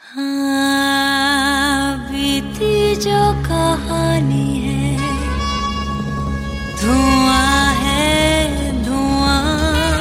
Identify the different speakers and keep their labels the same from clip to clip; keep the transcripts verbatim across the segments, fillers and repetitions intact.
Speaker 1: हाँ, बीती जो कहानी है, धुआं है धुआं।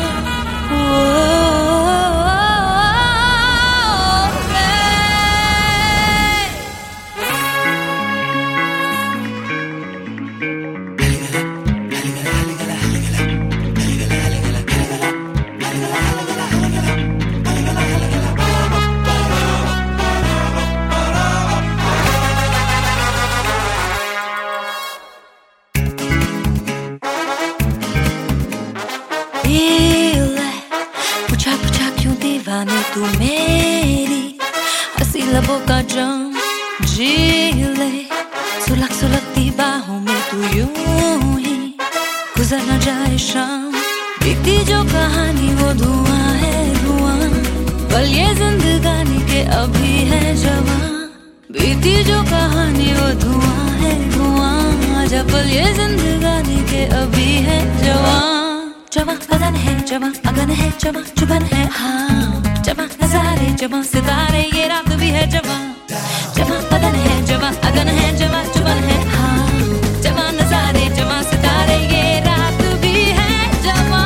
Speaker 1: पूछा पूछा क्यों दीवानी तू मेरी, हंसी लबों का जंग जी ले, सुलग सुलगती बाहों में तू यूं ही गुजर न जाए शाम। बीती जो कहानी वो धुआं है धुआं, पल ये जिंदगानी के अभी है जवां। बीती जो कहानी वो धुआं है धुआं, जब पल ये जिंदगानी के अभी है जवां। जवां अगन है जवां अगन है जवां चुभन है, हाँ जवां नजारे जवां सितारे ये रात भी है जवां। जवां अगन है जवां अगन है जवां चुभन है, हाँ जवां नजारे जवां सितारे ये रात भी है जवां।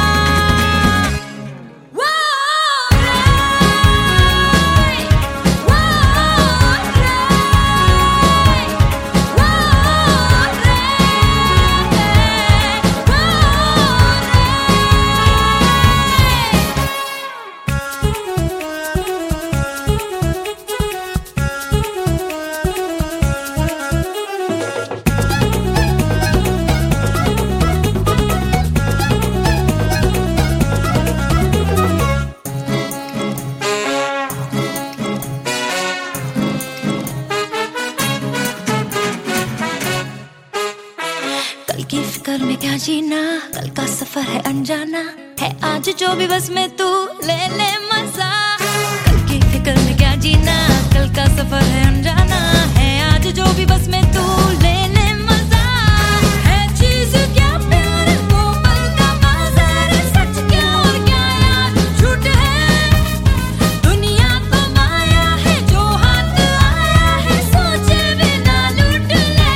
Speaker 1: कल की फिक्र में क्या जीना, कल का सफर है अनजाना, है आज जो भी बस में तू ले ले मजा। कल की फिक्र में क्या जीना, कल का सफर है अनजाना, है आज जो भी बस में तू ले ले मजा। है चीज क्या प्यार वो पल का बाजार, सच क्या और क्या यार झूठ है। दुनिया तो माया है जो हाथ आया है, सोचे बिना लूट ले।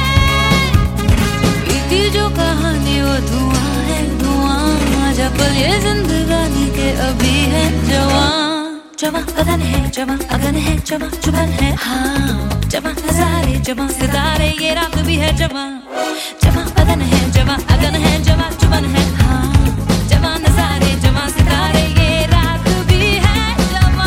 Speaker 1: बीती जो कहानी वो धुआं है धुआं, जब पल ये जिंदगानी के अभी है जवां। जवां अगन है जवां अगन है जवां चुभन है, हाँ जवां नजारे जवां सितारे ये रात भी है जवां। जवां अगन है जवां अगन है जवां चुभन है, हाँ जवां नजारे जवां सितारे ये रात भी है जवां।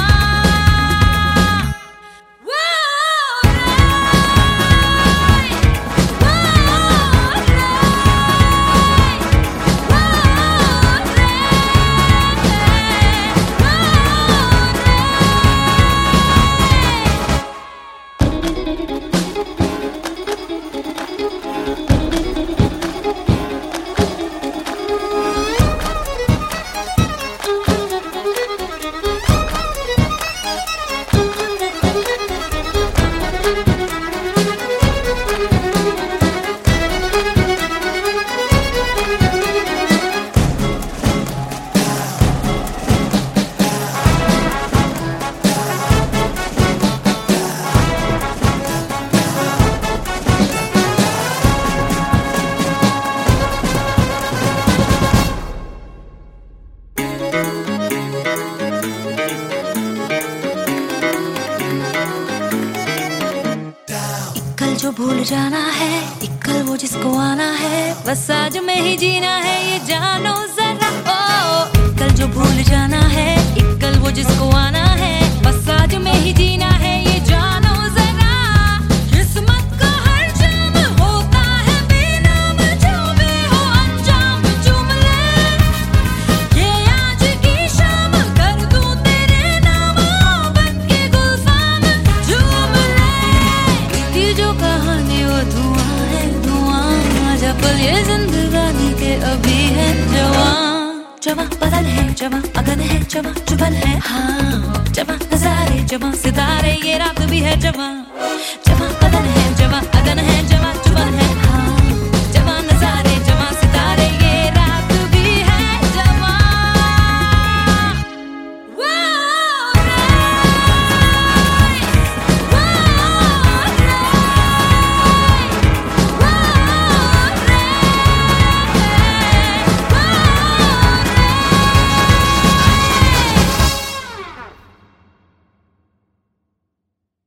Speaker 1: जो भूल जाना है, एक कल वो जिसको आना है, बस आज में ही जीना है ये जानो जरा। ओ एक कल जो भूल जाना है, एक कल वो जिसको आना है, बस आज में ही जीना है ये जानो जरा। किस्मत का हर जाम होता है बेनाम, जो भी हो अंजाम चूम ले। ये आज की शाम कर दूं तेरे नाम, बन के गुलसान झूम ले। बीती जो कहानी वो धुआं है धुआं, जब पल ये जिंदगानी के अभी है जवां। जवां बदन है जवां अगन है जवां चुभन है, हाँ जवां नजारे जवां सितारे ये रात भी है जवां।